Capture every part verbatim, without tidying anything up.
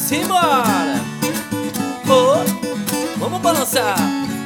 Simbora! Oh, vamos balançar!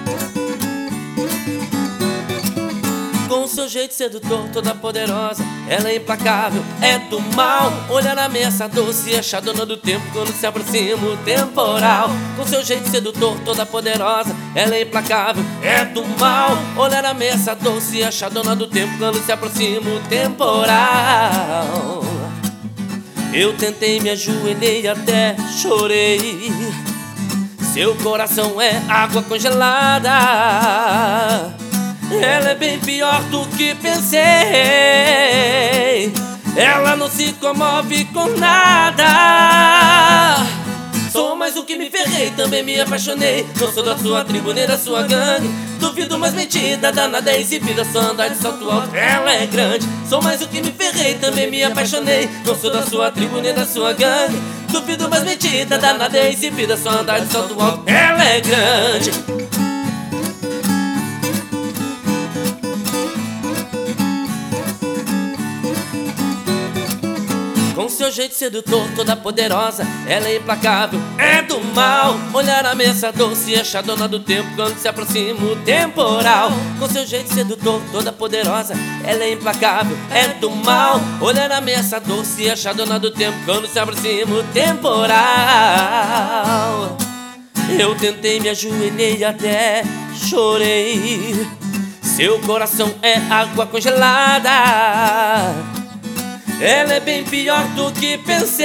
Com seu jeito sedutor, toda poderosa, ela é implacável, é do mal. Olhar ameaçador, se achar dona do tempo quando se aproxima o temporal. Com seu jeito sedutor, toda poderosa, ela é implacável, é do mal. Olhar ameaçador, se achar dona do tempo quando se aproxima o temporal. Eu tentei, me ajoelhei, até chorei. Seu coração é água congelada. Ela é bem pior do que pensei. Ela não se comove com nada. Sou mais um que me ferrei, também me apaixonei. Não sou da sua tribo, nem da sua gangue. Duvido, mas mentira, danada é exibida. Só andar de salto alto, ela é grande. Sou mais um que me ferrei, também me apaixonei. Não sou da sua tribo, nem da sua gangue. Duvido, mas mentira, danada é exibida. Só andar de salto alto, ela é grande. Com seu jeito sedutor, toda poderosa, ela é implacável, é do mal. Olhar ameaçador, se achar dona do tempo quando se aproxima o temporal. Com seu jeito sedutor, toda poderosa, ela é implacável, é do mal. Olhar ameaçador, se achar dona do tempo quando se aproxima o temporal. Eu tentei, me ajoelhei, até chorei. Seu coração é água congelada. Ela é bem pior do que pensei.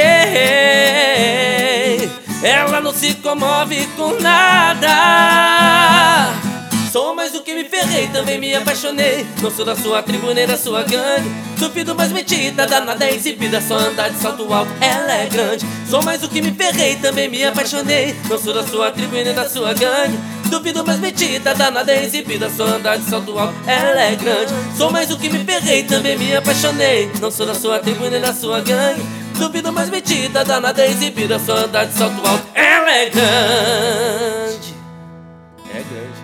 Ela não se comove com nada. Sou mais do que me ferrei, também me apaixonei. Não sou da sua tribo, nem da sua gangue. Duvido, mas mentira, danada é exibida. Só andar de salto alto, ela é grande. Sou mais do que me ferrei, também me apaixonei. Não sou da sua tribo, nem da sua gangue. Duvido, mas mentira, danada é exibida. Só andar de salto alto, ela é grande. Sou mais do que me ferrei, também me apaixonei. Não sou da sua tribo, nem da sua gangue. Duvido, mas mentira, danada é exibida. Só andar de salto alto, ela é grande. É grande.